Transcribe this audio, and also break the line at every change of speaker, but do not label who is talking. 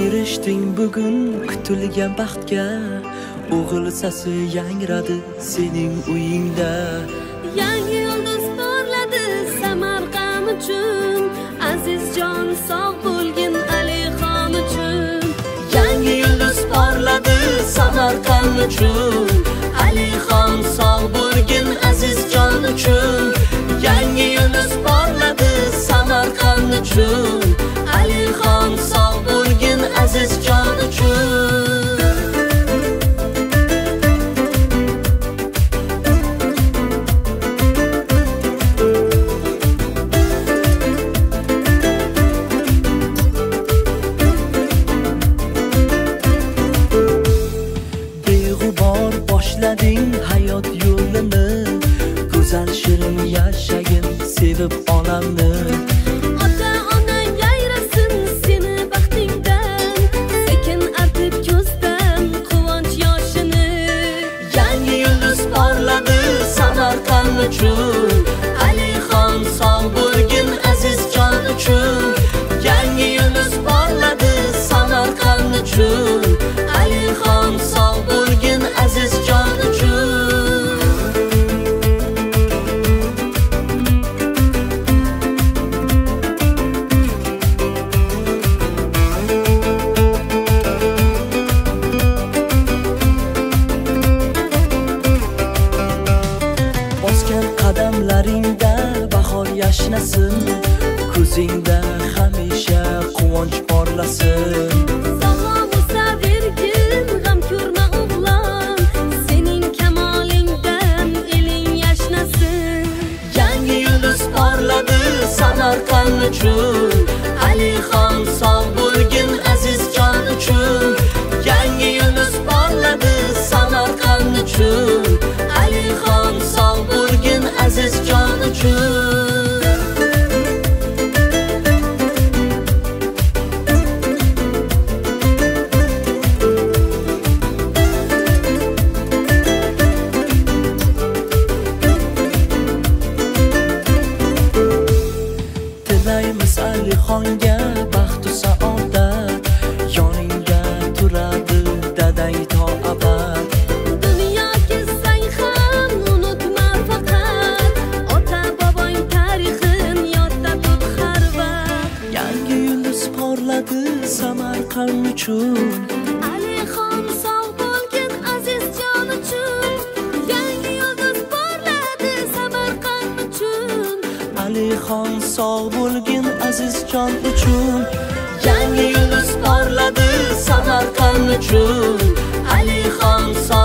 Erişding bugun kutilgan baxtga, o'g'il sasi yangradi sening uyingda.
Yangi yulduz porladi Samarqand uchun, Azizjon sog' bo'lgin Alixon uchun.
Yangi yulduz porladi Samarqand uchun, Alixon sog' bo'lgin Azizjon uchun. Yangi yulduz porladi Samarqand uchun, Alixon sog' bo'lgin Azizjon uchun. Boshlading hayot yo'lini, go'zal shirin yashagin sevib onamni.
Ota-onang yayrasin seni baxtingdan, sekin artib ko'zdan quvonch yoshini.
Yangi yulduz porladi Samarqand uchun, Alixon sog' bo'lgin Azizjon uchun. Yangi yulduz porladi Samarqand uchun, Alixon sog' bo'lgin Azizjon uchun. Bosgan qadamlaringda bahor yashnasin, ko'zingda hamisha quvonch porlasin.
Sog'lom o'sa vergin, g'am ko'rma o'g'lon, sening kamolingdan eling yashnasin.
Yangi yulduz porladi Samarqand uchun, Alixon sog' bo'lgin Azizjon uchun. Yangi yulduz porladi Samarqand uchun, Alixon sog' bo'lgin Azizjon uchun. Tilaymiz Alixonga baxt va saodat, yoningda turadi dadang to abad.
Dunyo kezsang ham unutma faqat, ota-bobong tarixin yodda tut har vaqt.
Yangi yulduz porladi Samarqand uchun,
Alixon sog' bo'lgin Azizjon uchun. Yangi yulduz porladi Samarqand uchun,
Alixon sog' bo'lgin Azizjon uchun. Yangi yulduz porladi Samarqand uchun, Alixon sog'